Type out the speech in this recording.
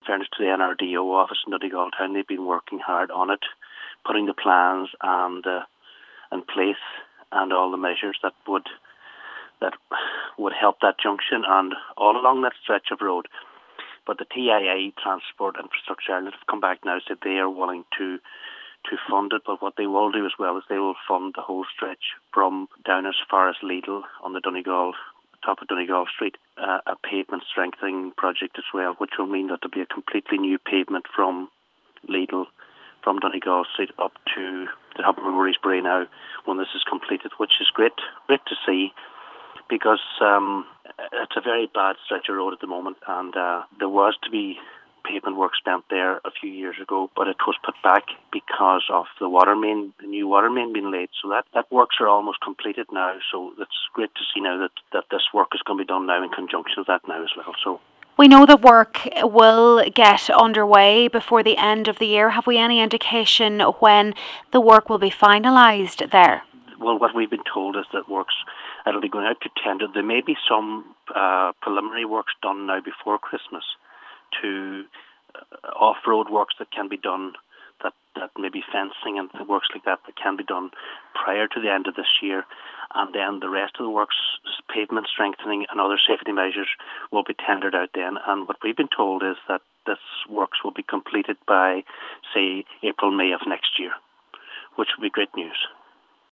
fairness to the NRDO office in Donegal Town, they've been working hard on it, putting the plans and in place and all the measures that would help that junction and all along that stretch of road. But the TIA, Transport Infrastructure Ireland, have come back now and said they are willing to fund it, but what they will do as well is they will fund the whole stretch from down as far as Lidl on the top of Donegal Street, a pavement strengthening project as well, which will mean that there'll be a completely new pavement from Lidl, from Donegal Street up to the top of Murray's Brae now when this is completed, which is great to see, because it's a very bad stretch of road at the moment, and there was to be pavement work spent there a few years ago, but it was put back because of the new water main being laid. So that works are almost completed now. So it's great to see now that this work is going to be done now in conjunction with that now as well. So we know that work will get underway before the end of the year. Have we any indication when the work will be finalised there? Well, what we've been told is that it'll be going out to tender. There may be some preliminary works done now before Christmas to off-road works that can be done, that maybe fencing and works like that can be done prior to the end of this year. And then the rest of the works, pavement strengthening and other safety measures, will be tendered out then. And what we've been told is that this works will be completed by, say, April, May of next year, which will be great news.